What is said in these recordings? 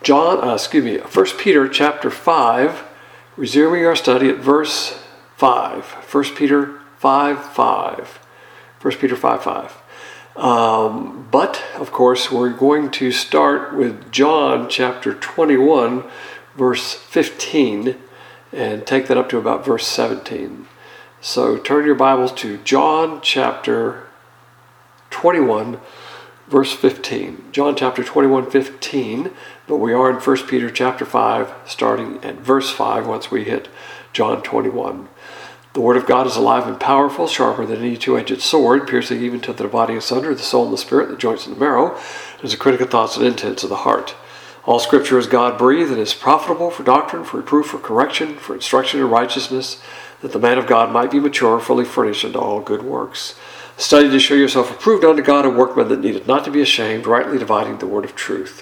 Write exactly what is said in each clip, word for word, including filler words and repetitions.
John, uh, excuse me, First Peter chapter five, resuming our study at verse five. First Peter five five. First Peter five five. Um, but, of course, we're going to start with John chapter twenty-one, verse fifteen, and take that up to about verse seventeen. So turn your Bibles to John chapter twenty-one, verse fifteen. John chapter twenty-one, fifteen, but we are in First Peter chapter five, starting at verse five once we hit John twenty-one. The word of God is alive and powerful, sharper than any two-edged sword, piercing even to the dividing asunder, the soul and the spirit, the joints and the marrow, and is a critic of thoughts and intents of the heart. All Scripture is God-breathed and is profitable for doctrine, for reproof, for correction, for instruction in righteousness, that the man of God might be mature, fully furnished unto all good works. Study to show yourself approved unto God, a workman that needeth not to be ashamed, rightly dividing the word of truth.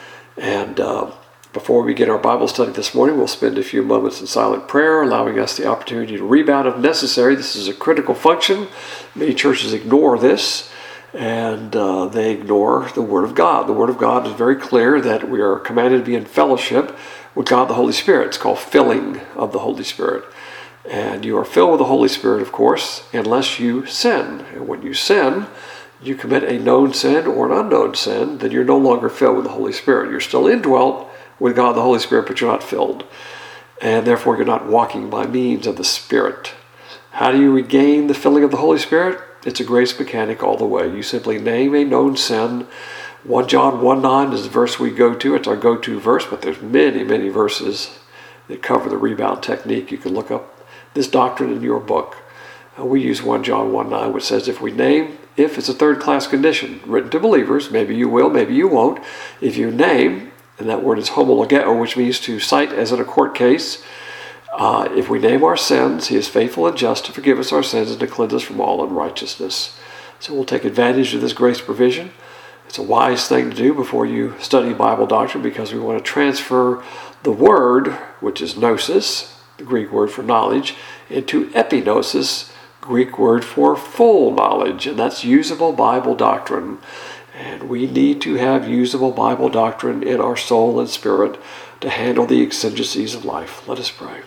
And uh, before we begin our Bible study this morning, we'll spend a few moments in silent prayer, allowing us the opportunity to rebound if necessary. This is a critical function. Many churches ignore this, and uh, they ignore the Word of God. The Word of God is very clear that we are commanded to be in fellowship with God the Holy Spirit. It's called filling of the Holy Spirit. And you are filled with the Holy Spirit, of course, unless you sin. And when you sin, you commit a known sin or an unknown sin, then you're no longer filled with the Holy Spirit. You're still indwelt with God the Holy Spirit, but you're not filled. And therefore you're not walking by means of the Spirit. How do you regain the filling of the Holy Spirit? It's a grace mechanic all the way. You simply name a known sin. First John one nine is the verse we go to. It's our go-to verse, but there's many, many verses that cover the rebound technique. You can look up this doctrine in your book. Uh, we use First John one nine, which says if we name, if it's a third-class condition, written to believers, maybe you will, maybe you won't. If you name, and that word is homologeo, which means to cite as in a court case. Uh, if we name our sins, he is faithful and just to forgive us our sins and to cleanse us from all unrighteousness. So we'll take advantage of this grace provision. It's a wise thing to do before you study Bible doctrine, because we want to transfer the word, which is gnosis, the Greek word for knowledge, into epignosis, Greek word for full knowledge, and that's usable Bible doctrine. And we need to have usable Bible doctrine in our soul and spirit to handle the exigencies of life. Let us pray.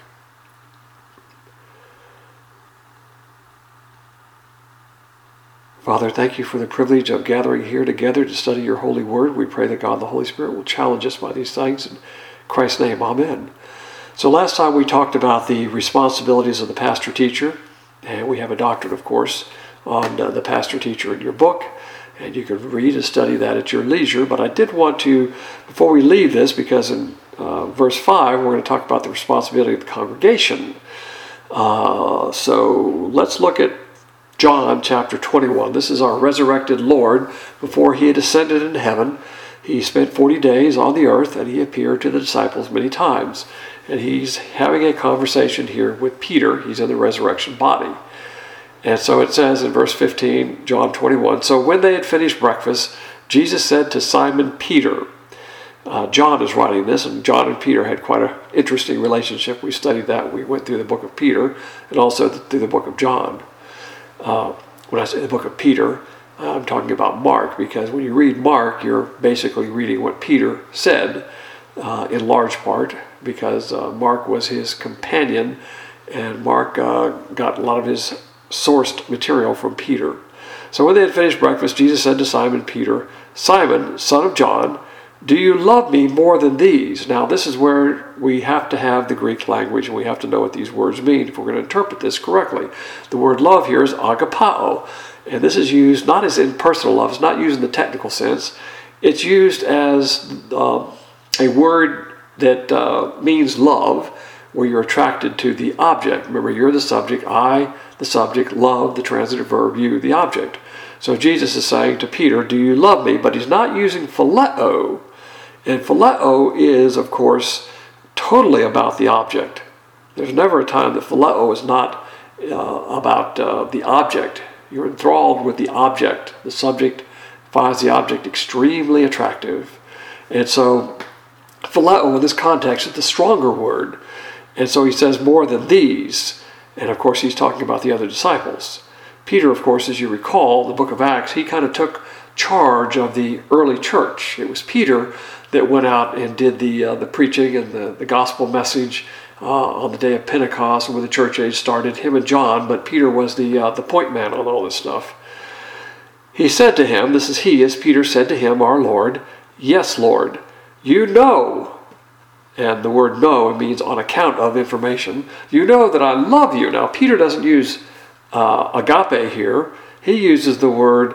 Father, thank you for the privilege of gathering here together to study your holy word. We pray that God the Holy Spirit will challenge us by these things. In Christ's name, amen. So last time we talked about the responsibilities of the pastor-teacher, and we have a doctrine, of course, on uh, the pastor-teacher in your book. And you can read and study that at your leisure. But I did want to, before we leave this, because in uh, verse five, we're going to talk about the responsibility of the congregation. Uh, so let's look at John chapter twenty-one. This is our resurrected Lord. Before he had ascended into heaven, he spent forty days on the earth, and he appeared to the disciples many times. And he's having a conversation here with Peter. He's in the resurrection body. And so it says in verse fifteen, John twenty-one, so when they had finished breakfast, Jesus said to Simon Peter, uh, John is writing this, and John and Peter had quite an interesting relationship. We studied that. We went through the book of Peter and also through the book of John. Uh, when I say the book of Peter, I'm talking about Mark, because when you read Mark, you're basically reading what Peter said uh, in large part, because uh, Mark was his companion, and Mark uh, got a lot of his sourced material from Peter. So when they had finished breakfast, Jesus said to Simon Peter, Simon, son of John, do you love me more than these? Now this is where we have to have the Greek language, and we have to know what these words mean if we're going to interpret this correctly. The word love here is agapao, and this is used not as in personal love. It's not used in the technical sense. It's used as uh, a word that uh, means love, where you're attracted to the object. Remember, you're the subject, I, the subject, love, the transitive verb, you, the object. So Jesus is saying to Peter, do you love me? But he's not using phileo. And phileo is, of course, totally about the object. There's never a time that phileo is not uh, about uh, the object. You're enthralled with the object. The subject finds the object extremely attractive. And so phileo in this context is the stronger word. And so he says more than these. And of course he's talking about the other disciples. Peter, of course, as you recall, the book of Acts, he kind of took charge of the early church. It was Peter that went out and did the uh, the preaching and the, the gospel message uh, on the day of Pentecost, when the church age started, him and John, but Peter was the uh, the point man on all this stuff. He said to him, this is he, as Peter said to him, our Lord, yes, Lord, you know, and the word know means on account of information, you know that I love you. Now, Peter doesn't use uh, agape here. He uses the word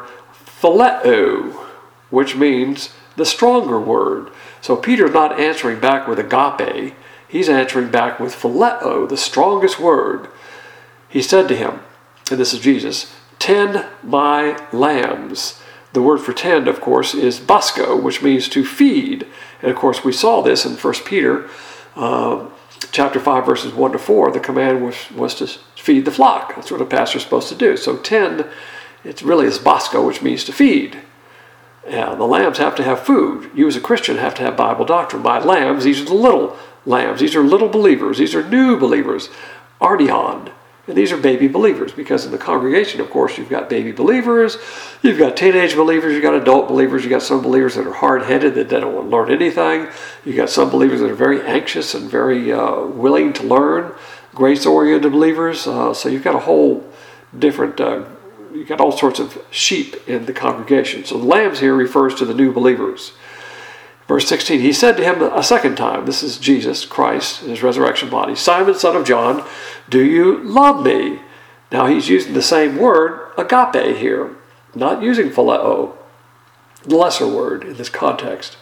phileo, which means the stronger word. So Peter's not answering back with agape. He's answering back with phileo, the strongest word. He said to him, and this is Jesus, tend my lambs. The word for tend, of course, is basko, which means to feed. And of course, we saw this in First Peter uh, chapter five, verses one to four. The command was, was to feed the flock. That's what a pastor's supposed to do. So tend, it really is basko, which means to feed. Yeah, the lambs have to have food. You as a Christian have to have Bible doctrine. My lambs, these are the little lambs. These are little believers. These are new believers. Ardion. And these are baby believers, because in the congregation, of course, you've got baby believers, you've got teenage believers, you've got adult believers, you've got some believers that are hard-headed, that they don't want to learn anything. You've got some believers that are very anxious and very uh, willing to learn, grace-oriented believers. Uh, so you've got a whole different, uh, you've got all sorts of sheep in the congregation. So the lambs here refers to the new believers. Verse sixteen, he said to him a second time, this is Jesus Christ in his resurrection body, Simon, son of John, do you love me? Now he's using the same word, agape here, not using phileo, the lesser word in this context.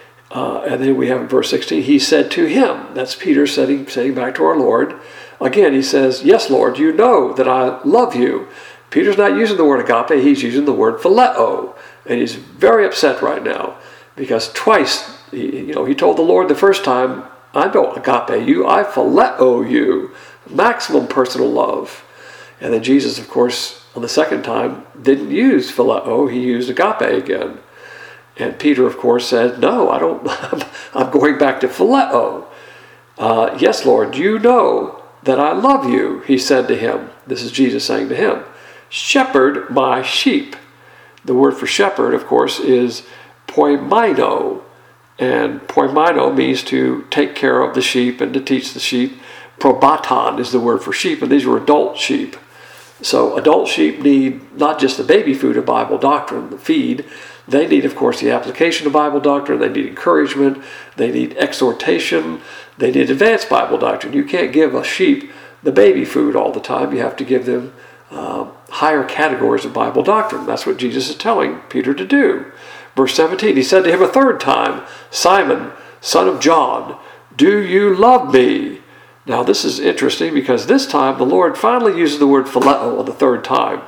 Uh, and then we have in verse sixteen, he said to him, that's Peter saying, saying back to our Lord. Again, he says, yes, Lord, you know that I love you. Peter's not using the word agape, he's using the word phileo. And he's very upset right now. Because twice, you know, he told the Lord the first time, I don't agape you, I phileo you. Maximum personal love. And then Jesus, of course, on the second time, didn't use phileo, he used agape again. And Peter, of course, said, no, I don't, I'm going back to phileo. Uh, yes, Lord, you know that I love you, he said to him. This is Jesus saying to him, shepherd my sheep. The word for shepherd, of course, is poimino, and poimino means to take care of the sheep and to teach the sheep. Probaton is the word for sheep, and these were adult sheep. So adult sheep need not just the baby food of Bible doctrine, the feed. They need, of course, the application of Bible doctrine. They need encouragement. They need exhortation. They need advanced Bible doctrine. You can't give a sheep the baby food all the time. You have to give them uh, higher categories of Bible doctrine. That's what Jesus is telling Peter to do. Verse seventeen, he said to him a third time, Simon, son of John, do you love me? Now this is interesting, because this time the Lord finally uses the word phileo on the third time.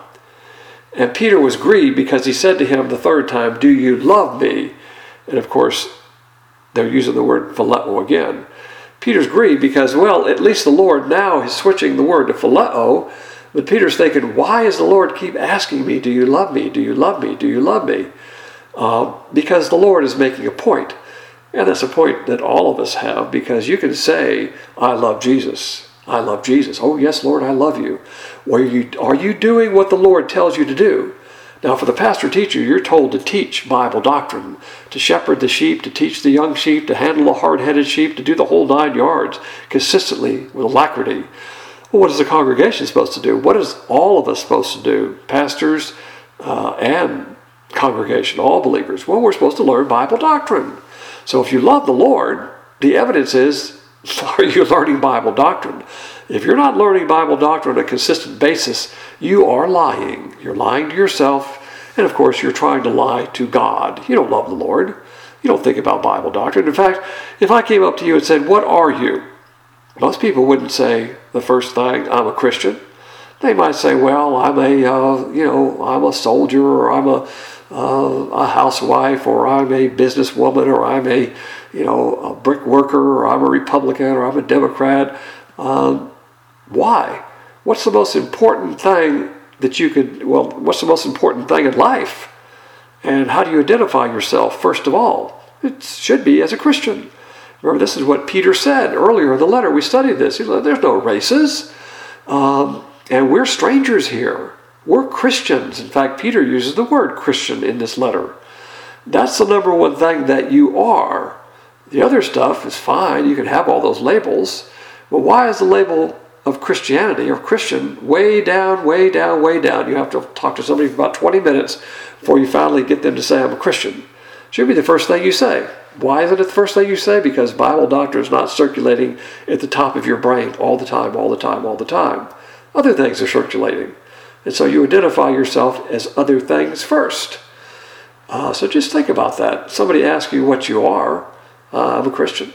And Peter was grieved because he said to him the third time, do you love me? And of course, they're using the word phileo again. Peter's grieved because, well, at least the Lord now is switching the word to phileo. But Peter's thinking, why does the Lord keep asking me, do you love me? Do you love me? Do you love me? Uh, because the Lord is making a point. And that's a point that all of us have, because you can say, I love Jesus. I love Jesus. Oh, yes, Lord, I love you. Well, are you, are you doing what the Lord tells you to do? Now, for the pastor teacher, you're told to teach Bible doctrine, to shepherd the sheep, to teach the young sheep, to handle the hard-headed sheep, to do the whole nine yards consistently with alacrity. Well, what is the congregation supposed to do? What is all of us supposed to do? Pastors uh, and congregation, all believers. Well, we're supposed to learn Bible doctrine. So if you love the Lord, the evidence is, are you learning Bible doctrine? If you're not learning Bible doctrine on a consistent basis, you are lying. You're lying to yourself, and of course you're trying to lie to God. You don't love the Lord. You don't think about Bible doctrine. In fact, if I came up to you and said, what are you? Most people wouldn't say the first thing, I'm a Christian. They might say, well, I'm a, uh, you know, I'm a soldier, or I'm a Uh, a housewife, or I'm a businesswoman, or I'm a, you know, a brick worker, or I'm a Republican, or I'm a Democrat. Um, why? What's the most important thing that you could, well, what's the most important thing in life? And how do you identify yourself? First of all, it should be as a Christian. Remember, this is what Peter said earlier in the letter. We studied this. He said, there's no races, um, and we're strangers here. We're Christians. In fact, Peter uses the word Christian in this letter. That's the number one thing that you are. The other stuff is fine. You can have all those labels. But why is the label of Christianity or Christian way down, way down, way down? You have to talk to somebody for about twenty minutes before you finally get them to say, I'm a Christian. It should be the first thing you say. Why is it the first thing you say? Because Bible doctrine is not circulating at the top of your brain all the time, all the time, all the time. Other things are circulating. And so you identify yourself as other things first. Uh, so just think about that. Somebody asks you what you are. Uh, I'm a Christian.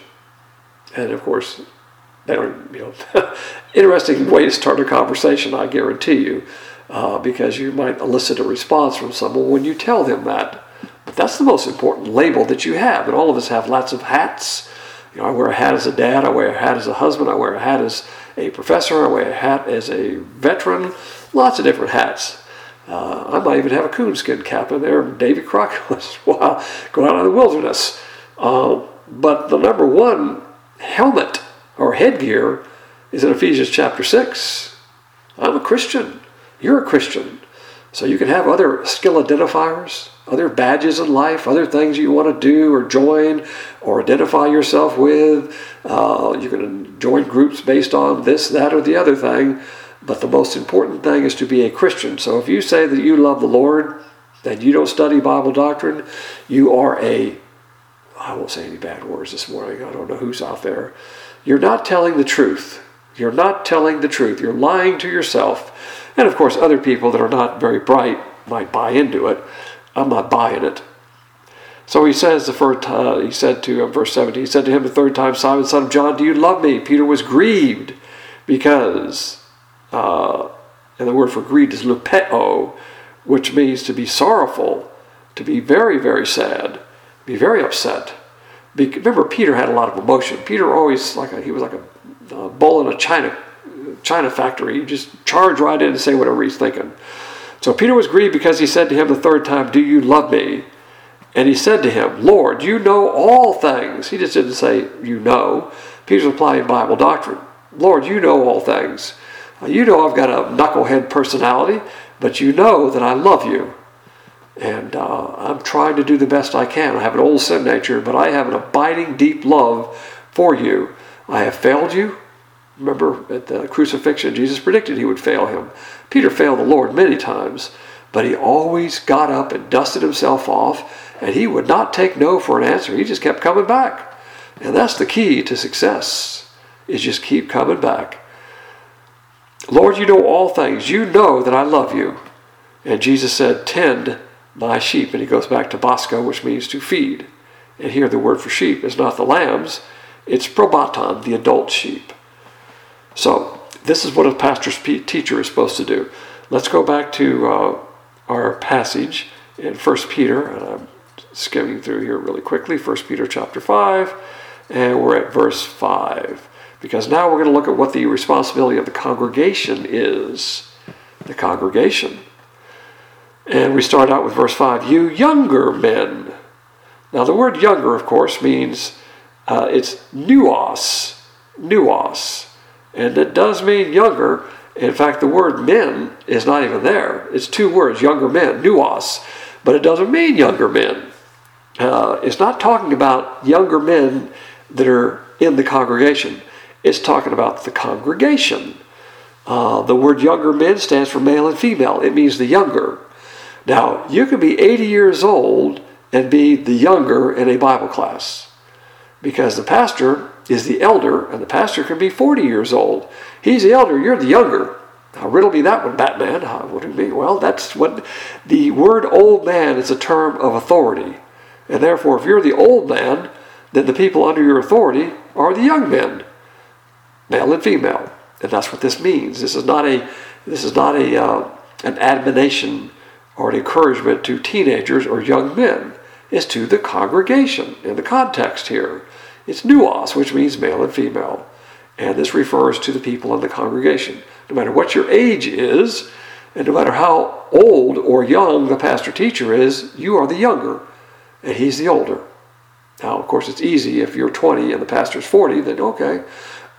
And of course, they don't, you know, interesting way to start a conversation, I guarantee you, uh, because you might elicit a response from someone when you tell them that. But that's the most important label that you have. And all of us have lots of hats. You know, I wear a hat as a dad. I wear a hat as a husband. I wear a hat as a professor. I wear a hat as a veteran. Lots of different hats. Uh, I might even have a coonskin cap in there. Davy Crockett was while going out in the wilderness. Uh, but the number one helmet or headgear is in Ephesians chapter six. I'm a Christian. You're a Christian. So you can have other skill identifiers, other badges in life, other things you want to do or join or identify yourself with. Uh, you can join groups based on this, that, or the other thing. But the most important thing is to be a Christian. So if you say that you love the Lord and you don't study Bible doctrine, you are a, I won't say any bad words this morning. I don't know who's out there. You're not telling the truth. You're not telling the truth. You're lying to yourself. And of course, other people that are not very bright might buy into it. I'm not buying it. So he says the first time, he said to him, verse seventeen, he said to him the third time, Simon, son of John, do you love me? Peter was grieved because, uh, and the word for grieved is lupeo, which means to be sorrowful, to be very, very sad, be very upset. Be, remember, Peter had a lot of emotion. Peter always, like a, he was like a, a bull in a china China factory. You just charge right in and say whatever he's thinking. So Peter was grieved because he said to him the third time, do you love me? And he said to him, Lord, you know all things. He just didn't say, you know. Peter's applying Bible doctrine. Lord, you know all things. You know I've got a knucklehead personality, but you know that I love you. And uh, I'm trying to do the best I can. I have an old sin nature, but I have an abiding, deep love for you. I have failed you. Remember, at the crucifixion, Jesus predicted he would fail him. Peter failed the Lord many times, but he always got up and dusted himself off, and he would not take no for an answer. He just kept coming back. And that's the key to success, is just keep coming back. Lord, you know all things. You know that I love you. And Jesus said, tend my sheep. And he goes back to Bosco, which means to feed. And here the word for sheep is not the lambs, it's probaton, the adult sheep. So this is what a pastor's teacher is supposed to do. Let's go back to uh, our passage in First Peter, and I'm skimming through here really quickly, First Peter chapter five, and we're at verse five. Because now we're going to look at what the responsibility of the congregation is. The congregation. And we start out with verse five. You younger men. Now the word younger, of course, means uh, it's nuos. Nuos. And it does mean younger. In fact, the word men is not even there. It's two words, younger men, nuos. But it doesn't mean younger men. Uh, it's not talking about younger men that are in the congregation. It's talking about the congregation. Uh, the word younger men stands for male and female. It means the younger. Now, you can be eighty years old and be the younger in a Bible class. Because the pastor is the elder, and the pastor can be forty years old. He's the elder, you're the younger. Now, riddle me that one, Batman. How would it be? Well, that's what the word old man is a term of authority. And therefore, if you're the old man, then the people under your authority are the young men, male and female. And that's what this means. This is not a this is not a uh, an admonition or an encouragement to teenagers or young men. It's to the congregation in the context here. It's nuos, which means male and female. And this refers to the people in the congregation. No matter what your age is, and no matter how old or young the pastor teacher is, you are the younger, and he's the older. Now, of course, it's easy if you're twenty and the pastor's forty, then okay.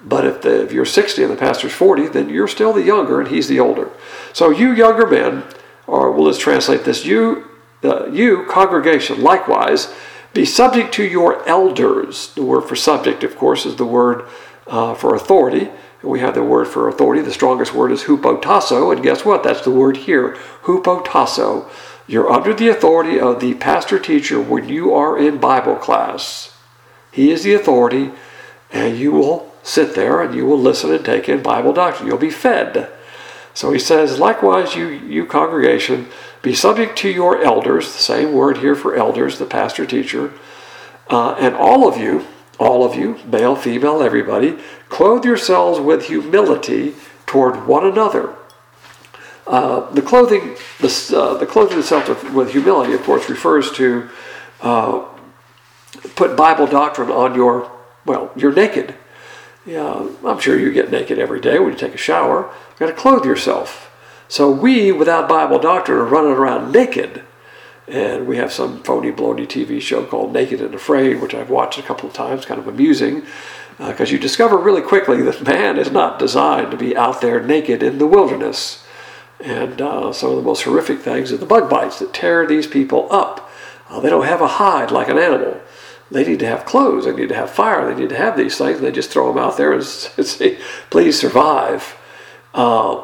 But if, the, if you're sixty and the pastor's forty, then you're still the younger and he's the older. So you younger men, or well, let's translate this, you, uh, you congregation, likewise, be subject to your elders. The word for subject, of course, is the word uh, for authority. And we have the word for authority. The strongest word is hupotasso. And guess what? That's the word here, hupotasso. You're under the authority of the pastor teacher when you are in Bible class. He is the authority, and you will sit there and you will listen and take in Bible doctrine. You'll be fed. So he says, likewise, you, you congregation, be subject to your elders, the same word here for elders, the pastor teacher, uh, and all of you, all of you, male, female, everybody, clothe yourselves with humility toward one another. Uh, the clothing, the, uh, the clothing itself with, with humility, of course, refers to uh, put Bible doctrine on your, well, you're naked. Yeah, I'm sure you get naked every day when you take a shower. You've got to clothe yourself. So we, without Bible doctrine, are running around naked. And we have some phony, baloney T V show called Naked and Afraid, which I've watched a couple of times, kind of amusing, because uh, you discover really quickly that man is not designed to be out there naked in the wilderness. And uh, some of the most horrific things are the bug bites that tear these people up. Uh, they don't have a hide like an animal. They need to have clothes. They need to have fire. They need to have these things. And they just throw them out there and say, please survive. Uh,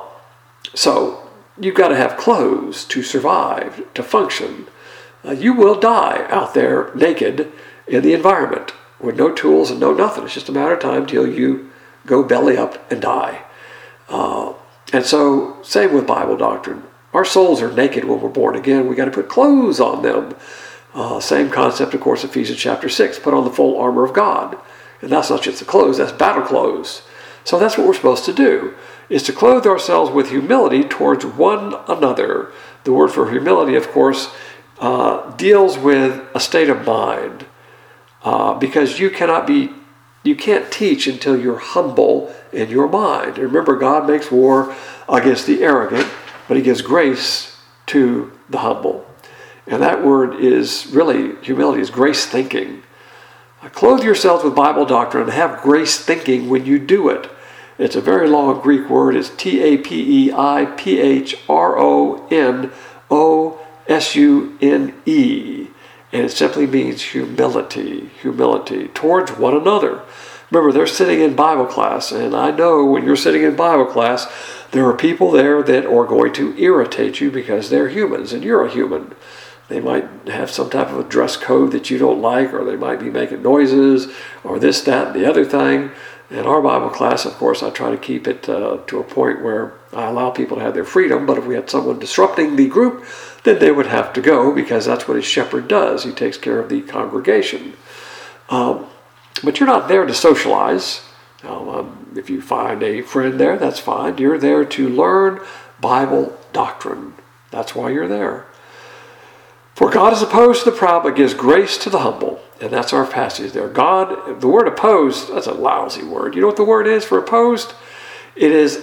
so you've got to have clothes to survive, to function. Uh, you will die out there naked in the environment with no tools and no nothing. It's just a matter of time till you go belly up and die. Uh, and so, same with Bible doctrine. Our souls are naked when we're born again. We've got to put clothes on them. Uh, same concept, of course, Ephesians chapter six. Put on the full armor of God. And that's not just the clothes, that's battle clothes. So that's what we're supposed to do, is to clothe ourselves with humility towards one another. The word for humility, of course, uh, deals with a state of mind. Uh, because you cannot be, you can't teach until you're humble in your mind. And remember, God makes war against the arrogant, but he gives grace to the humble. And that word is really, humility is grace thinking. Uh, clothe yourselves with Bible doctrine and have grace thinking when you do it. It's a very long Greek word. It's T A P E I P H R O N O S U N E. And it simply means humility, humility towards one another. Remember, they're sitting in Bible class, and I know when you're sitting in Bible class, there are people there that are going to irritate you because they're humans, and you're a human. They might have some type of a dress code that you don't like, or they might be making noises, or this, that, and the other thing. In our Bible class, of course, I try to keep it uh, to a point where I allow people to have their freedom, but if we had someone disrupting the group, then they would have to go, because that's what a shepherd does. He takes care of the congregation. Um, but you're not there to socialize. Um, if you find a friend there, that's fine. You're there to learn Bible doctrine. That's why you're there. For God is opposed to the proud, but gives grace to the humble. And that's our passage there. God, the word opposed, that's a lousy word. You know what the word is for opposed? It is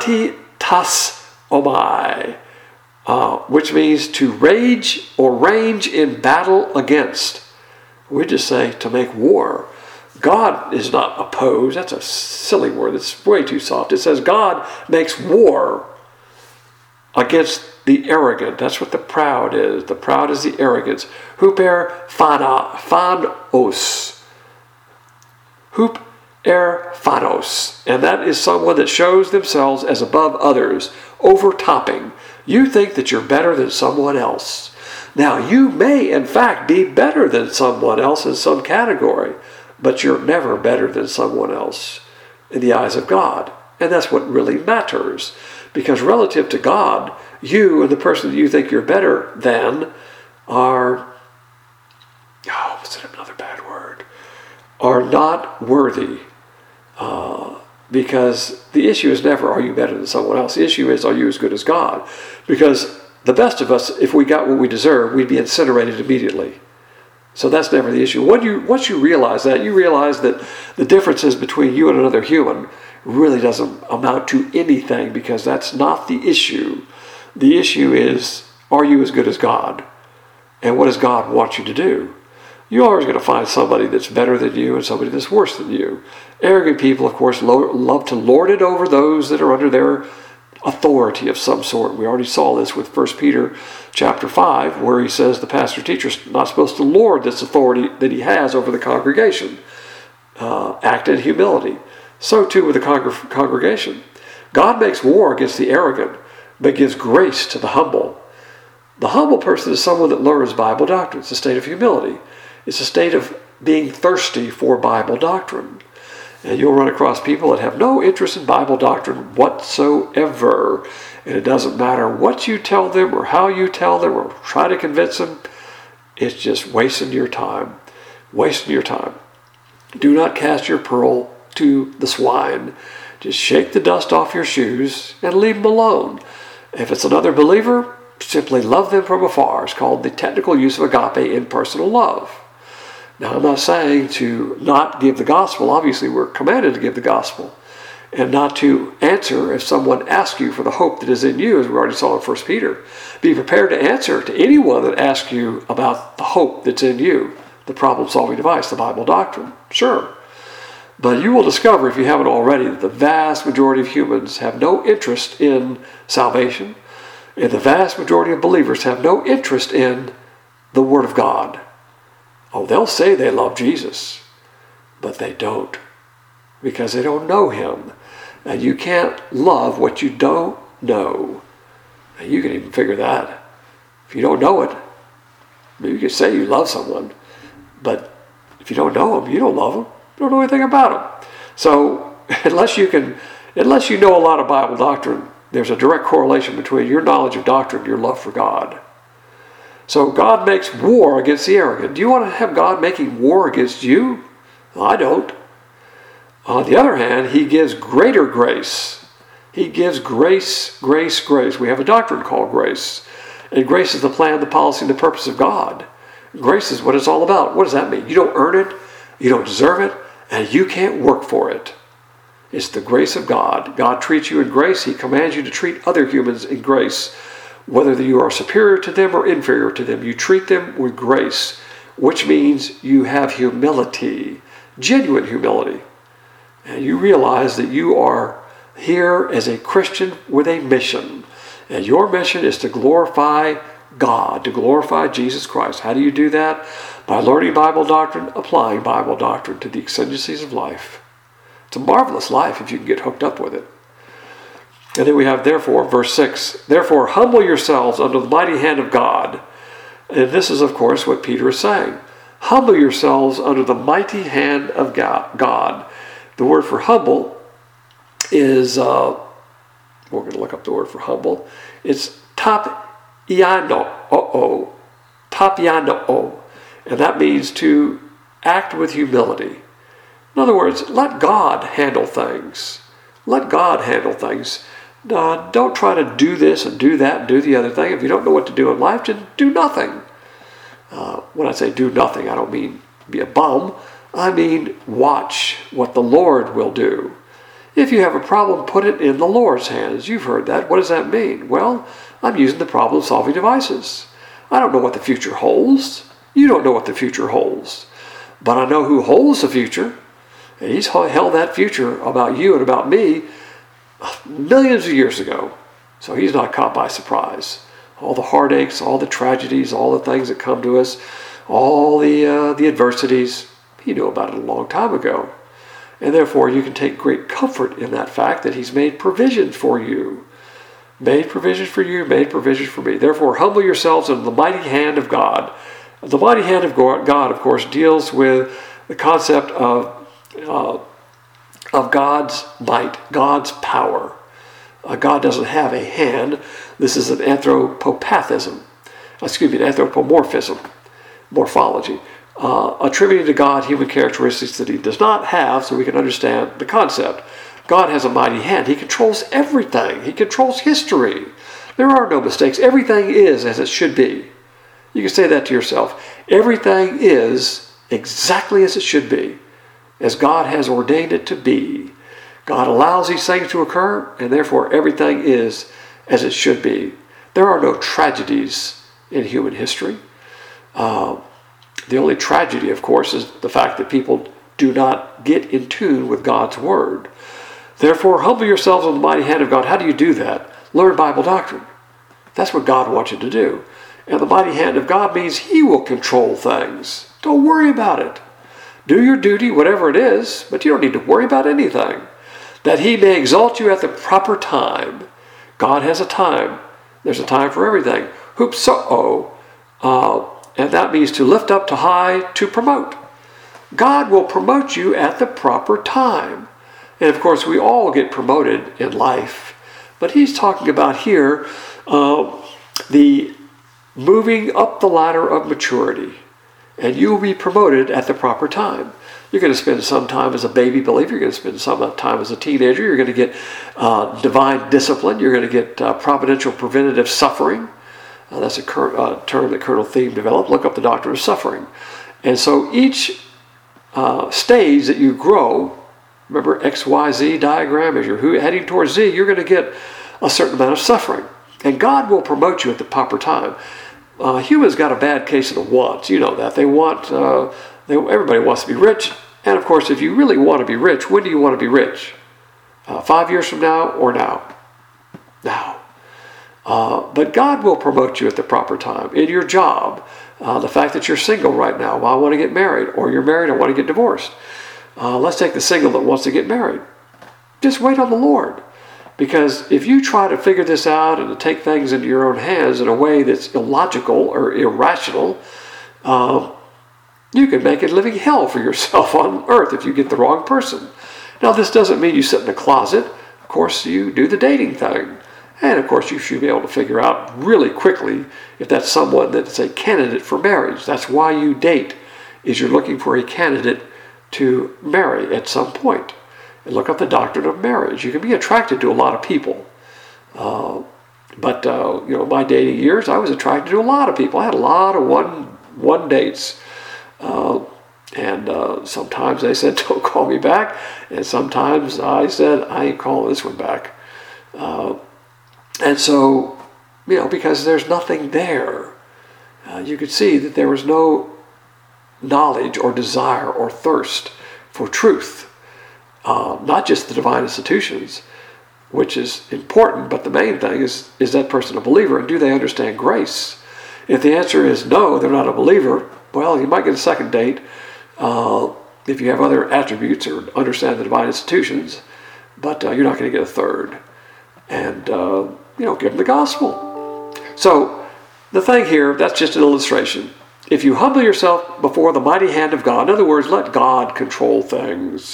antitasomai, uh, which means to rage or range in battle against. We just say to make war. God is not opposed. That's a silly word. It's way too soft. It says God makes war against the arrogant. That's what the proud is. The proud is the arrogance. Huper phanos. Hup er phanos. And that is someone that shows themselves as above others, overtopping. You think that you're better than someone else. Now, you may, in fact, be better than someone else in some category, but you're never better than someone else in the eyes of God. And that's what really matters. Because relative to God, you and the person that you think you're better than are, oh, what's another bad word? Are not worthy. Uh, because the issue is never, are you better than someone else? The issue is, are you as good as God? Because the best of us, if we got what we deserve, we'd be incinerated immediately. So that's never the issue. When you, once you realize that, you realize that the differences between you and another human really doesn't amount to anything, because that's not the issue. The issue is, are you as good as God? And what does God want you to do? You're always going to find somebody that's better than you and somebody that's worse than you. Arrogant people, of course, lo- love to lord it over those that are under their authority of some sort. We already saw this with First Peter chapter five, where he says the pastor teacher's not supposed to lord this authority that he has over the congregation. Uh, act in humility. So too with the congr- congregation. God makes war against the arrogant, but gives grace to the humble. The humble person is someone that learns Bible doctrine. It's a state of humility. It's a state of being thirsty for Bible doctrine. And you'll run across people that have no interest in Bible doctrine whatsoever. And it doesn't matter what you tell them or how you tell them or try to convince them. It's just wasting your time. Wasting your time. Do not cast your pearl to the swine. Just shake the dust off your shoes and leave them alone. If it's another believer, simply love them from afar. It's called the technical use of agape in personal love. Now, I'm not saying to not give the gospel. Obviously, we're commanded to give the gospel. And not to answer if someone asks you for the hope that is in you, as we already saw in First Peter. Be prepared to answer to anyone that asks you about the hope that's in you, the problem-solving device, the Bible doctrine. Sure. But you will discover, if you haven't already, that the vast majority of humans have no interest in salvation. And the vast majority of believers have no interest in the Word of God. Oh, they'll say they love Jesus, but they don't, because they don't know him. And you can't love what you don't know. And you can even figure that. If you don't know it, you can say you love someone, but if you don't know them, you don't love them. You don't know anything about them. So unless you can, unless you know a lot of Bible doctrine, there's a direct correlation between your knowledge of doctrine and your love for God. So God makes war against the arrogant. Do you want to have God making war against you? I don't. On the other hand, he gives greater grace. He gives grace, grace, grace. We have a doctrine called grace. And grace is the plan, the policy, and the purpose of God. Grace is what it's all about. What does that mean? You don't earn it, you don't deserve it, and you can't work for it. It's the grace of God. God treats you in grace. He commands you to treat other humans in grace. Whether you are superior to them or inferior to them, you treat them with grace, which means you have humility, genuine humility. And you realize that you are here as a Christian with a mission. And your mission is to glorify God, to glorify Jesus Christ. How do you do that? By learning Bible doctrine, applying Bible doctrine to the exigencies of life. It's a marvelous life if you can get hooked up with it. And then we have, therefore, verse six, therefore humble yourselves under the mighty hand of God. And this is, of course, what Peter is saying. Humble yourselves under the mighty hand of God. The word for humble is, uh, we're going to look up the word for humble. It's tapiano, tapiano, and that means to act with humility. In other words, let God handle things. Let God handle things. Uh, don't try to do this and do that and do the other thing. If you don't know what to do in life, just do nothing. Uh, when I say do nothing, I don't mean be a bum. I mean watch what the Lord will do. If you have a problem, put it in the Lord's hands. You've heard that. What does that mean? Well, I'm using the problem-solving devices. I don't know what the future holds. You don't know what the future holds. But I know who holds the future. And he's held that future about you and about me millions of years ago. So he's not caught by surprise. All the heartaches, all the tragedies, all the things that come to us, all the uh, the adversities, he knew about it a long time ago. And therefore you can take great comfort in that fact that he's made provisions for you. Made provisions for you, made provisions for me. Therefore humble yourselves under the mighty hand of God. The mighty hand of God, of course, deals with the concept of Uh, of God's might, God's power. Uh, God doesn't have a hand. This is an anthropopathism, excuse me, an anthropomorphism, morphology, uh, attributing to God human characteristics that he does not have, so we can understand the concept. God has a mighty hand. He controls everything. He controls history. There are no mistakes. Everything is as it should be. You can say that to yourself. Everything is exactly as it should be, as God has ordained it to be. God allows these things to occur, and therefore everything is as it should be. There are no tragedies in human history. Uh, The only tragedy, of course, is the fact that people do not get in tune with God's Word. Therefore, humble yourselves on the mighty hand of God. How do you do that? Learn Bible doctrine. That's what God wants you to do. And the mighty hand of God means He will control things. Don't worry about it. Do your duty, whatever it is, but you don't need to worry about anything. That He may exalt you at the proper time. God has a time. There's a time for everything. Hupsoo. Uh, and that means to lift up, to high, to promote. God will promote you at the proper time. And of course, we all get promoted in life. But He's talking about here uh, the moving up the ladder of maturity. And you will be promoted at the proper time. You're going to spend some time as a baby believer. You're going to spend some time as a teenager. You're going to get uh, divine discipline. You're going to get uh, providential preventative suffering. Uh, that's a cur- uh, term that Colonel Thiem developed. Look up the doctrine of suffering. And so each uh, stage that you grow, remember X Y Z diagram, as you're heading towards Z, you're going to get a certain amount of suffering. And God will promote you at the proper time. Uh, humans got a bad case of the wants. You know that. They want, uh, they, everybody wants to be rich. And of course, if you really want to be rich, when do you want to be rich? Uh, five years from now or now? Now. Uh, but God will promote you at the proper time. In your job, uh, the fact that you're single right now, well, I want to get married. Or you're married, I want to get divorced. Uh, let's take the single that wants to get married. Just wait on the Lord. Because if you try to figure this out and to take things into your own hands in a way that's illogical or irrational, uh, you can make a living hell for yourself on earth if you get the wrong person. Now, this doesn't mean you sit in a closet. Of course, you do the dating thing. And of course, you should be able to figure out really quickly if that's someone that's a candidate for marriage. That's why you date, is you're looking for a candidate to marry at some point. And look up the doctrine of marriage. You can be attracted to a lot of people. Uh, but, uh, you know, my dating years, I was attracted to a lot of people. I had a lot of one one dates. Uh, and uh, sometimes they said, don't call me back. And sometimes I said, I ain't calling this one back. Uh, and so, you know, because there's nothing there. Uh, you could see that there was no knowledge or desire or thirst for truth. Uh, not just the divine institutions, which is important, but the main thing is, is that person a believer, and do they understand grace? If the answer is no, they're not a believer, well, you might get a second date uh, if you have other attributes or understand the divine institutions, but uh, you're not going to get a third. And, uh, you know, give them the gospel. So, the thing here, that's just an illustration. If you humble yourself before the mighty hand of God, in other words, let God control things.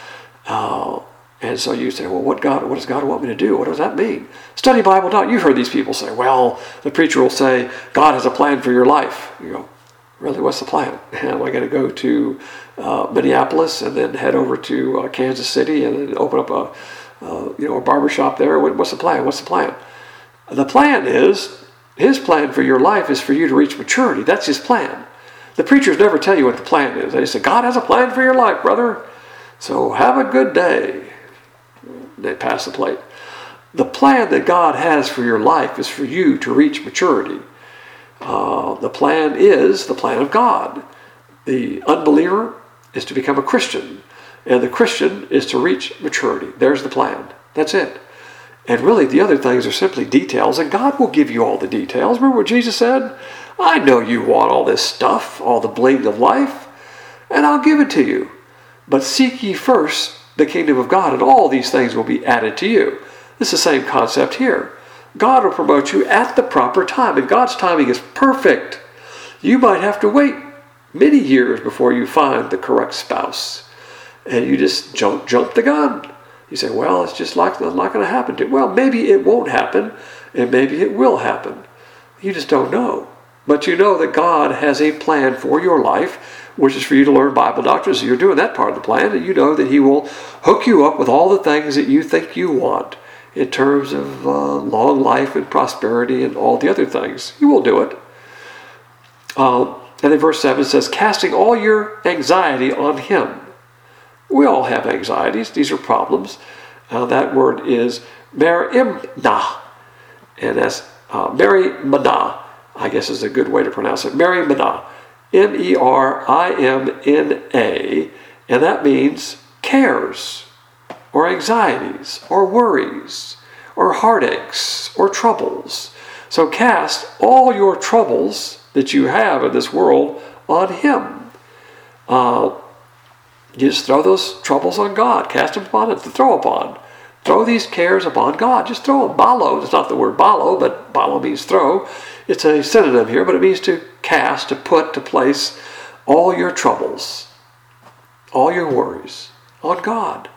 Uh, and so you say, well, what God? What does God want me to do? What does that mean? Study Bible. Not. You've heard these people say, well, the preacher will say, God has a plan for your life. You go, really, what's the plan? Am I going to go to uh, Minneapolis and then head over to uh, Kansas City and then open up a, uh, you know, a barbershop there? What's the plan? What's the plan? The plan is, His plan for your life is for you to reach maturity. That's His plan. The preachers never tell you what the plan is. They say, God has a plan for your life, brother. So have a good day. They pass the plate. The plan that God has for your life is for you to reach maturity. Uh, the plan is the plan of God. The unbeliever is to become a Christian, and the Christian is to reach maturity. There's the plan. That's it. And really, the other things are simply details, and God will give you all the details. Remember what Jesus said? I know you want all this stuff, all the bling of life, and I'll give it to you. But seek ye first the kingdom of God, and all these things will be added to you. It's the same concept here. God will promote you at the proper time, and God's timing is perfect. You might have to wait many years before you find the correct spouse, and you just jump, jump the gun. You say, well, it's just like, not going to happen to you. Well, maybe it won't happen, and maybe it will happen. You just don't know. But you know that God has a plan for your life, which is for you to learn Bible doctrine. So you're doing that part of the plan, and you know that He will hook you up with all the things that you think you want in terms of uh, long life and prosperity and all the other things. He will do it. Uh, and then verse seven says, casting all your anxiety on Him. We all have anxieties. These are problems. Uh, that word is merimna. And that's uh, merimna, I guess is a good way to pronounce it. Merimna. M E R I M N A, and that means cares, or anxieties, or worries, or heartaches, or troubles. So cast all your troubles that you have in this world on Him. Uh, you just throw those troubles on God. Cast them upon Him to throw upon. Throw these cares upon God. Just throw them. Balo. It's not the word balo, but balo means throw. It's a synonym here, but it means to cast, to put, to place all your troubles, all your worries on God.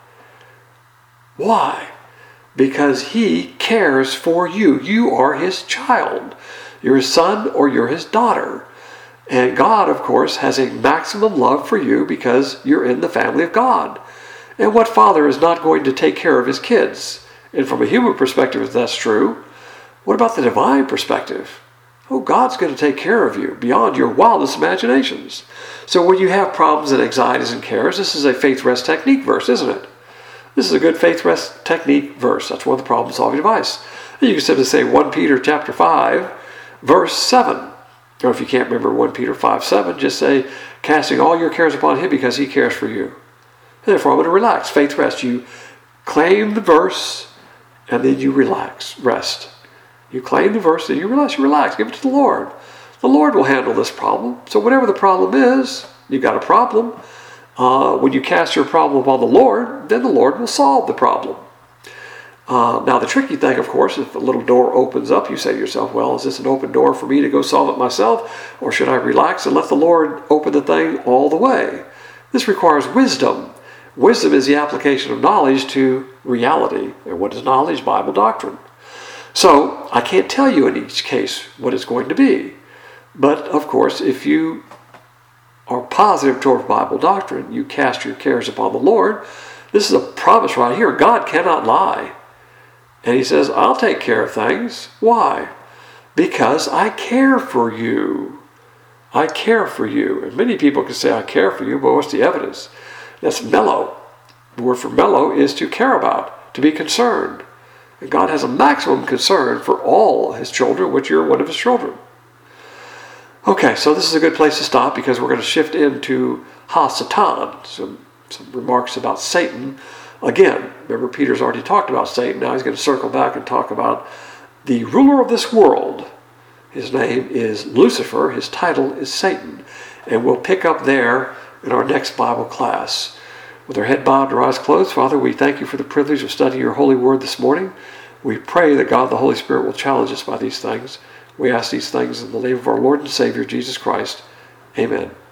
Why? Because He cares for you. You are His child. You're His son or you're His daughter. And God, of course, has a maximum love for you because you're in the family of God. And what father is not going to take care of his kids? And from a human perspective, if that's true, what about the divine perspective? Oh, God's going to take care of you beyond your wildest imaginations. So when you have problems and anxieties and cares, this is a faith rest technique verse, isn't it? This is a good faith rest technique verse. That's one of the problem-solving devices. And you can simply say First Peter chapter five, verse seven. Or if you can't remember First Peter five, seven, just say, casting all your cares upon Him because He cares for you. And therefore, I'm going to relax. Faith rest. You claim the verse, and then you relax. Rest. You claim the verse, then you relax. You relax. Give it to the Lord. The Lord will handle this problem. So whatever the problem is, you've got a problem. Uh, when you cast your problem upon the Lord, then the Lord will solve the problem. Uh, now, the tricky thing, of course, if a little door opens up, you say to yourself, well, is this an open door for me to go solve it myself? Or should I relax and let the Lord open the thing all the way? This requires wisdom. Wisdom is the application of knowledge to reality. And what is knowledge? Bible doctrine. So, I can't tell you in each case what it's going to be. But, of course, if you are positive toward Bible doctrine, you cast your cares upon the Lord. This is a promise right here. God cannot lie. And He says, I'll take care of things. Why? Because I care for you. I care for you. And many people can say, I care for you, but what's the evidence? That's mellow. The word for mellow is to care about, to be concerned. And God has a maximum concern for all His children, which you're one of His children. Okay, so this is a good place to stop because we're going to shift into Ha-Satan, some, some remarks about Satan. Again, remember Peter's already talked about Satan. Now he's going to circle back and talk about the ruler of this world. His name is Lucifer. His title is Satan. And we'll pick up there in our next Bible class. With our head bowed and our eyes closed, Father, we thank You for the privilege of studying Your holy word this morning. We pray that God the Holy Spirit will challenge us by these things. We ask these things in the name of our Lord and Savior, Jesus Christ. Amen.